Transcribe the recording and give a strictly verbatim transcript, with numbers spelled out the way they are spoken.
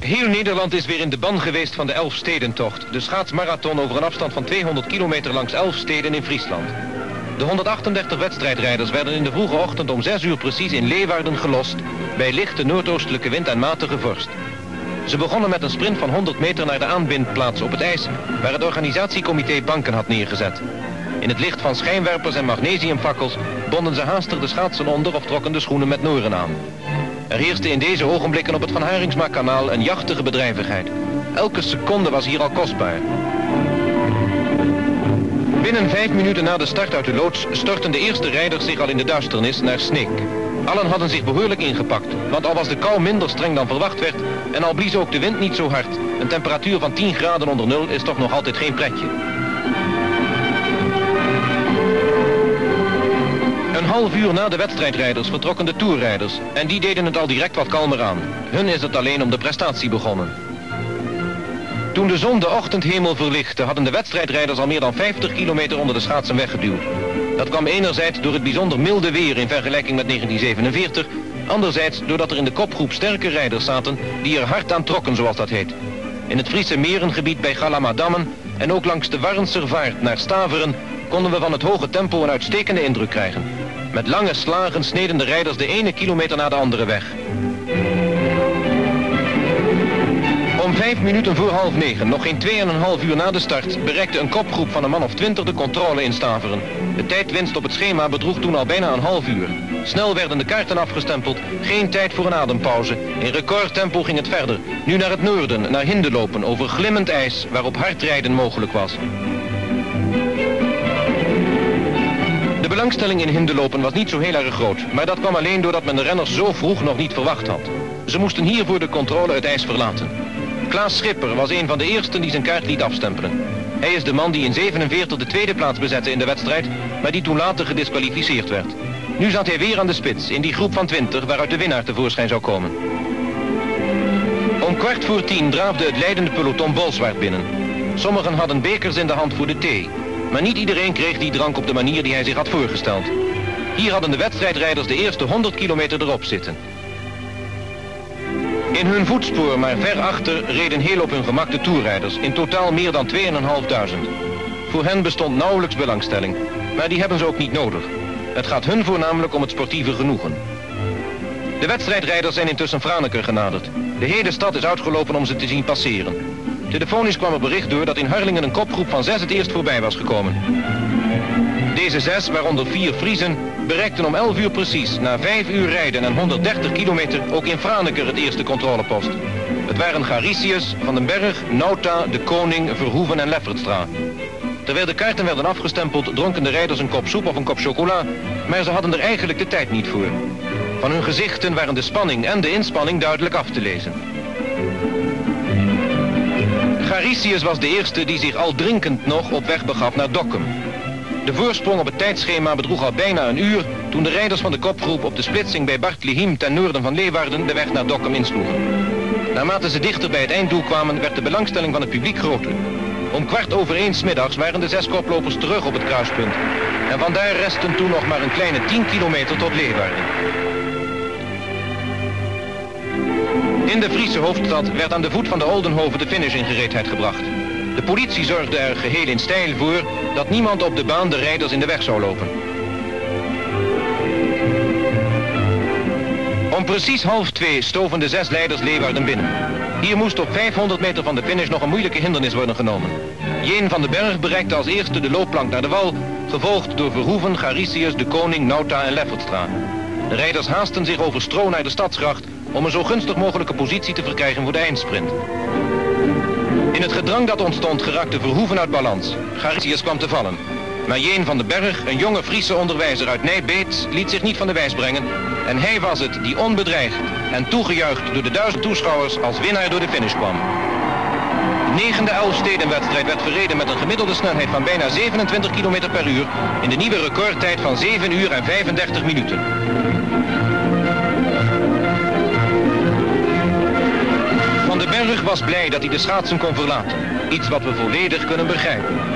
Heel Nederland is weer in de ban geweest van de Elfstedentocht, de schaatsmarathon over een afstand van tweehonderd kilometer langs elf steden in Friesland. De honderdachtendertig wedstrijdrijders werden in de vroege ochtend om zes uur precies in Leeuwarden gelost, bij lichte noordoostelijke wind en matige vorst. Ze begonnen met een sprint van honderd meter naar de aanbindplaats op het ijs, waar het organisatiecomité banken had neergezet. In het licht van schijnwerpers en magnesiumfakkels bonden ze haastig de schaatsen onder of trokken de schoenen met noren aan. Er heerste in deze ogenblikken op het Van Haringsma-kanaal een jachtige bedrijvigheid. Elke seconde was hier al kostbaar. Binnen vijf minuten na de start uit de loods stortten de eerste rijders zich al in de duisternis naar Sneek. Allen hadden zich behoorlijk ingepakt, want al was de kou minder streng dan verwacht werd en al blies ook de wind niet zo hard. Een temperatuur van tien graden onder nul is toch nog altijd geen pretje. Een half uur na de wedstrijdrijders vertrokken de toerrijders en die deden het al direct wat kalmer aan. Hun is het alleen om de prestatie begonnen. Toen de zon de ochtendhemel verlichtte hadden de wedstrijdrijders al meer dan vijftig kilometer onder de schaatsen weggeduwd. Dat kwam enerzijds door het bijzonder milde weer in vergelijking met negentien zevenenveertig, anderzijds doordat er in de kopgroep sterke rijders zaten die er hard aan trokken, zoals dat heet. In het Friese merengebied bij Galamadammen en ook langs de Warnservaart naar Staveren konden we van het hoge tempo een uitstekende indruk krijgen. Met lange slagen sneden de rijders de ene kilometer na de andere weg. Om vijf minuten voor half negen, nog geen twee en een half uur na de start, bereikte een kopgroep van een man of twintig de controle in Staveren. De tijdwinst op het schema bedroeg toen al bijna een half uur. Snel werden de kaarten afgestempeld, geen tijd voor een adempauze. In recordtempo ging het verder, nu naar het noorden, naar Hindelopen, over glimmend ijs waarop hard rijden mogelijk was. De belangstelling in Hindelopen was niet zo heel erg groot, maar dat kwam alleen doordat men de renners zo vroeg nog niet verwacht had. Ze moesten hiervoor de controle het ijs verlaten. Klaas Schipper was een van de eersten die zijn kaart liet afstempelen. Hij is de man die in zevenenveertig de tweede plaats bezette in de wedstrijd, maar die toen later gediskwalificeerd werd. Nu zat hij weer aan de spits, in die groep van twintig waaruit de winnaar tevoorschijn zou komen. Om kwart voor tien draafde het leidende peloton Bolsward binnen. Sommigen hadden bekers in de hand voor de thee, maar niet iedereen kreeg die drank op de manier die hij zich had voorgesteld. Hier hadden de wedstrijdrijders de eerste honderd kilometer erop zitten. In hun voetspoor, maar ver achter, reden heel op hun gemak de toerrijders, in totaal meer dan tweeënhalfduizend. Voor hen bestond nauwelijks belangstelling, maar die hebben ze ook niet nodig. Het gaat hun voornamelijk om het sportieve genoegen. De wedstrijdrijders zijn intussen Franeker genaderd. De hele stad is uitgelopen om ze te zien passeren. Telefonisch kwam er bericht door dat in Harlingen een kopgroep van zes het eerst voorbij was gekomen. Deze zes, waaronder vier Friezen, bereikten om elf uur precies, na vijf uur rijden en honderddertig kilometer, ook in Franeker het eerste controlepost. Het waren Garicius, Van den Berg, Nauta, De Koning, Verhoeven en Leffertstra. Terwijl de kaarten werden afgestempeld, dronken de rijders een kop soep of een kop chocola, maar ze hadden er eigenlijk de tijd niet voor. Van hun gezichten waren de spanning en de inspanning duidelijk af te lezen. Garicius was de eerste die zich al drinkend nog op weg begaf naar Dokkum. De voorsprong op het tijdschema bedroeg al bijna een uur toen de rijders van de kopgroep op de splitsing bij Bartlehiem ten noorden van Leeuwarden de weg naar Dokkum insloegen. Naarmate ze dichter bij het einddoel kwamen werd de belangstelling van het publiek groter. Om kwart over één 's middags waren de zes koplopers terug op het kruispunt. En vandaar restten toen nog maar een kleine tien kilometer tot Leeuwarden. In de Friese hoofdstad werd aan de voet van de Oldenhoven de finish in gereedheid gebracht. De politie zorgde er geheel in stijl voor dat niemand op de baan de rijders in de weg zou lopen. Om precies half twee stoven de zes leiders Leeuwarden binnen. Hier moest op vijfhonderd meter van de finish nog een moeilijke hindernis worden genomen. Jeen van den Berg bereikte als eerste de loopplank naar de wal, gevolgd door Verhoeven, Garicius, De Koning, Nauta en Leffertstra. De rijders haasten zich over stro naar de stadsgracht om een zo gunstig mogelijke positie te verkrijgen voor de eindsprint. In het gedrang dat ontstond geraakte Verhoeven uit balans. Garicius kwam te vallen. Maar Jeen van den Berg, een jonge Friese onderwijzer uit Nijbeets, liet zich niet van de wijs brengen. En hij was het die onbedreigd en toegejuicht door de duizend toeschouwers als winnaar door de finish kwam. De negende Elfstedenwedstrijd werd verreden met een gemiddelde snelheid van bijna zevenentwintig kilometer per uur in de nieuwe recordtijd van zeven uur en vijfendertig minuten. Van den Berg was blij dat hij de schaatsen kon verlaten. Iets wat we volledig kunnen begrijpen.